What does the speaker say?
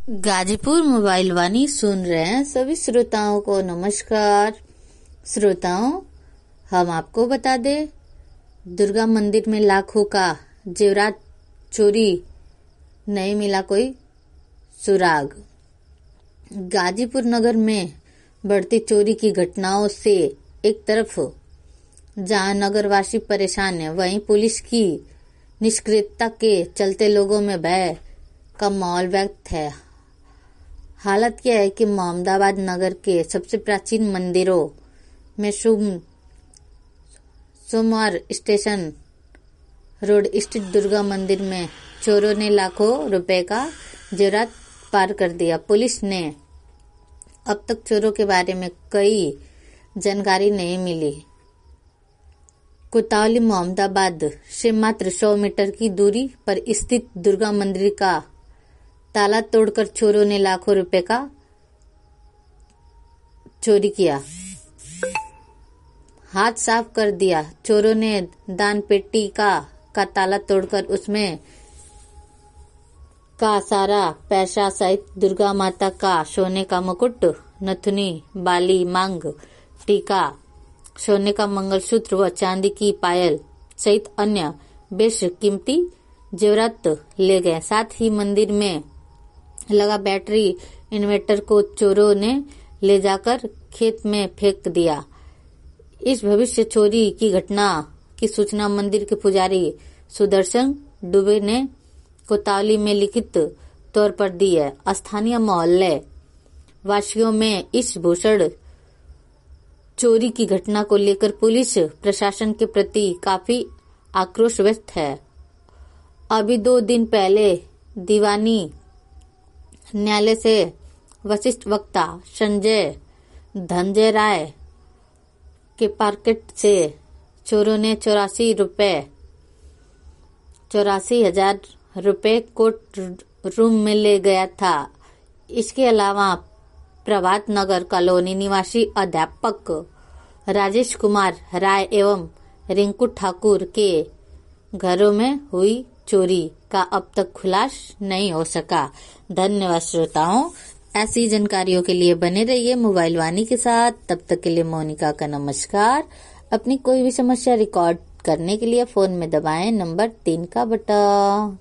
Ghazipur mobile वाणी सुन रहे हैं सभी श्रोताओं को नमस्कार। श्रोताओं, हम आपको बता दें, दुर्गा मंदिर में लाखों का जेवरात चोरी, नहीं मिला कोई सुराग। गाजीपुर नगर में बढ़ती चोरी की घटनाओं से एक तरफ जहां नगरवासी परेशान है, वहीं पुलिस की निष्क्रियता के चलते लोगों में भय का माहौल व्यक्त है। हालत क्या है कि मोहम्मदाबाद नगर के सबसे प्राचीन मंदिरों में सोमवार स्टेशन रोड स्थित दुर्गा मंदिर में चोरों ने लाखों रुपए का जेवरात पार कर दिया। पुलिस ने अब तक चोरों के बारे में कोई जानकारी नहीं मिली। कोतवाली मोहम्मदाबाद से मात्र 100 मीटर की दूरी पर स्थित दुर्गा मंदिर का ताला तोड़कर चोरों ने लाखों रुपए का चोरी किया, हाथ साफ कर दिया। चोरों ने दान पेटी का ताला तोड़कर उसमें का सारा पैसा सहित दुर्गा माता का सोने का मुकुट, नथुनी, बाली, मांग टीका, सोने का मंगलसूत्र व चांदी की पायल सहित अन्य बेशकीमती जेवरात ले गए। साथ ही मंदिर में लगा बैटरी इन्वर्टर को चोरों ने ले जाकर खेत में फेंक दिया। इस भविष्य चोरी की घटना की सूचना मंदिर के पुजारी सुदर्शन दुबे ने कोतवाली में लिखित तौर पर दी है। स्थानीय मोहल्ले वासियों में इस भूषण चोरी की घटना को लेकर पुलिस प्रशासन के प्रति काफी आक्रोश व्यक्त है। अभी 2 दिन पहले दीवानी न्यायालय से वरिष्ठ वक्ता संजय धनंजय राय के पॉकेट से चोरों ने 84,000 रुपए कोर्ट रूम में ले गया था। इसके अलावा प्रभात नगर कॉलोनी निवासी अध्यापक राजेश कुमार राय एवं रिंकू ठाकुर के घरों में हुई चोरी का अब तक खुलास नहीं हो सका। धन्यवाद श्रोताओं, ऐसी जानकारियों के लिए बने रहिए मोबाइल वाणी के साथ। तब तक के लिए मोनिका का नमस्कार। अपनी कोई भी समस्या रिकॉर्ड करने के लिए फोन में दबाएं नंबर 3 का बटन।